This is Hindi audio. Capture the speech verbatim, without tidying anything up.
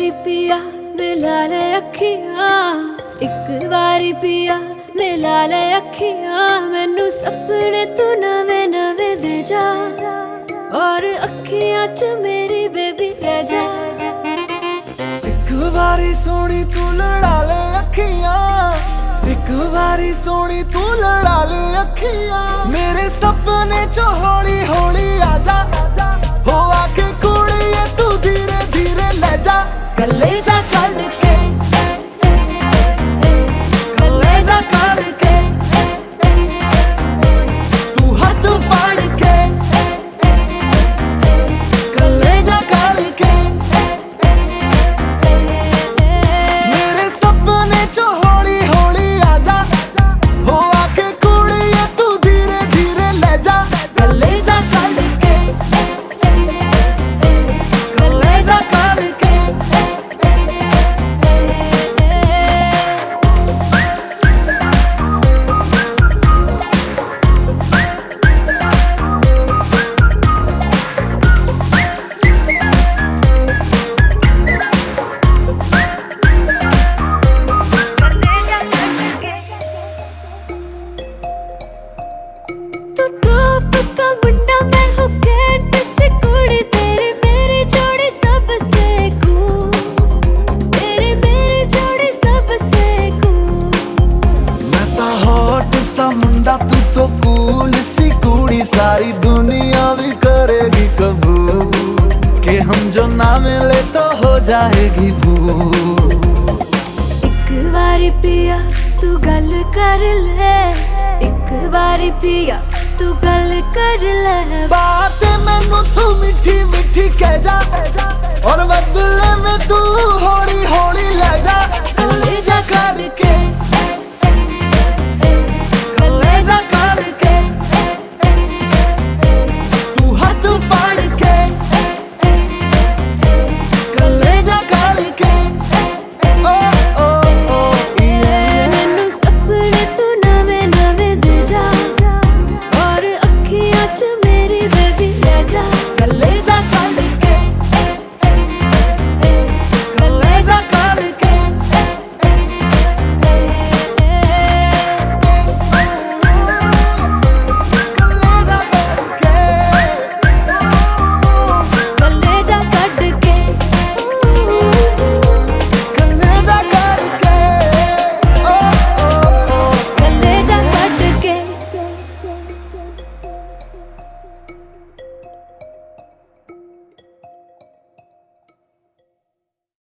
वारी पिया मिला ले अखियां, एक वारी पिया मिला ले अखियां, मैनू सपने तू नवे नवे दे जा, और अखियां च मेरी बेबी रह जा। एक वारी सोनी तू लड़ा ले अखियां, एक वारी सोनी तू लड़ा ले अखियां, मेरे सपने चो हौली हौली आजा, हो आके कुड़िए तू धीरे धीरे ले जा, कलेजा कल के कलेजा कल के तू हाथ फाड़ के कलेजा कल के, मेरे सपने चो हौली हौली आजा, हो आके कुड़िए तू धीरे धीरे ले जा, कलेजा कल के कलेजा कल के। तू टॉप का मुंडा मैं हूँ कैट से कुड़ी, तेरे मेरी जोड़ी सबसे कूल, तेरे मेरी जोड़ी सबसे कूल। मैं तो हॉट सा मुंडा तू तो कूल सी कुड़ी, सारी दुनिया भी करेगी कबूल, कि हम जो ना मिले तो हो जाएगी भूल। एक वारी पिया तू गल कर ले, एक वारी पिया तू गल कर ले, बातें मैनू तू मीठी मीठी कह जा, और बदले